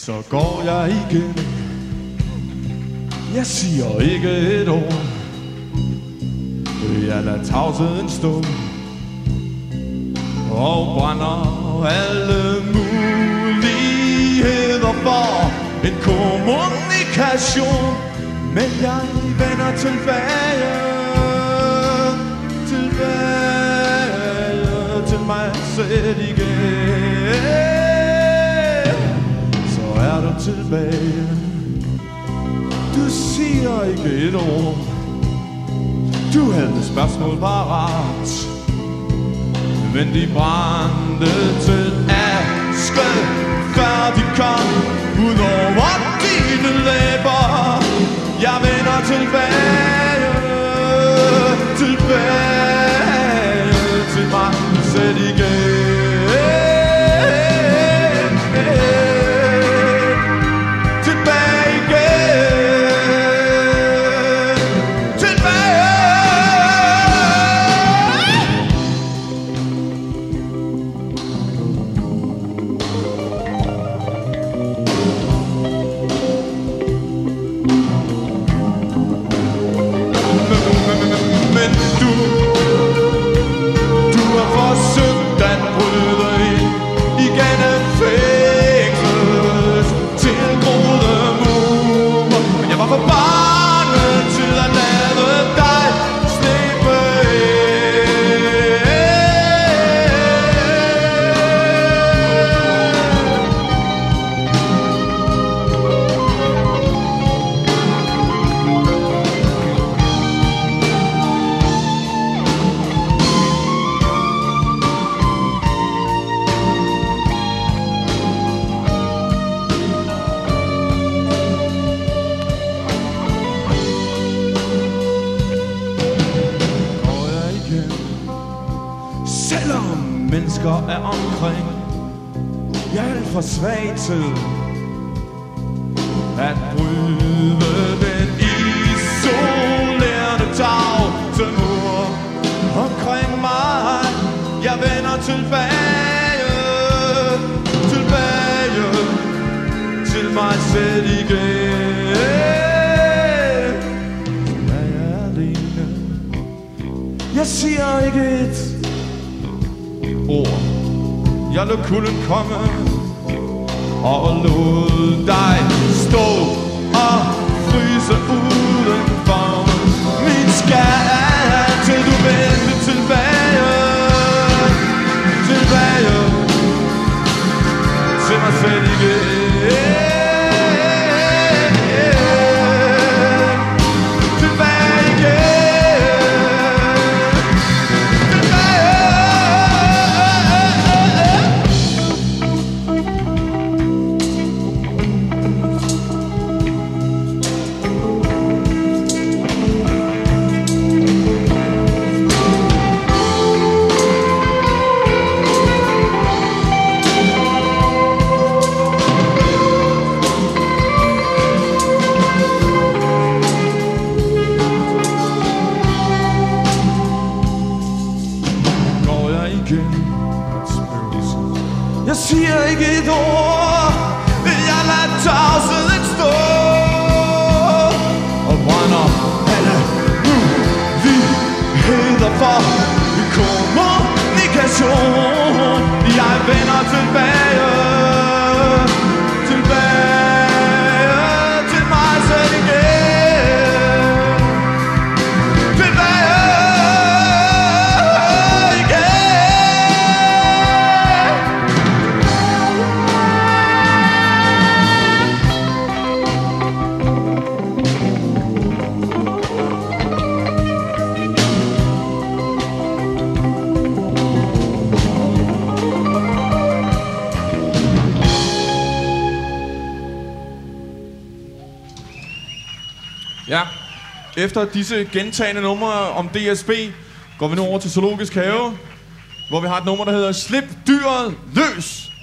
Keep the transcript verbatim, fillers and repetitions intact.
Så går jeg igen. Jeg siger ikke et ord. Jeg lader tavsheden stå og brænder alle muligheder for en kommunikation. Men jeg vender tilbage, tilbage til mig selv igen. Så er du tilbage. Du siger ikke et ord. Du havde spørgsmål parat, men de brændte til aske, før de kom ud over dine læber. Jeg vender tilbage, tilbage til mig selv igen. Selvom mennesker er omkring, jeg er alt for svag til at bryde den isolerende tavsemur omkring mig. Jeg vender tilbage, tilbage til mig selv igen. Jeg er alene. Jeg siger ikke et ord. Jeg lod kulden komme og lod dig stå og fryse udenfor mit skær, til du vendte tilbage, tilbage til mig selv igen. Jeg siger ikke et ord, jeg lader tavsheden stå og brænder alle muligheder for kommunikation. Jeg vender tilbage, tilbage til mig selv igen. Tilbage Ja, efter disse gentagne numre om D S B, går vi nu over til Zoologisk Have, hvor vi har et nummer, der hedder Slip dyret løs.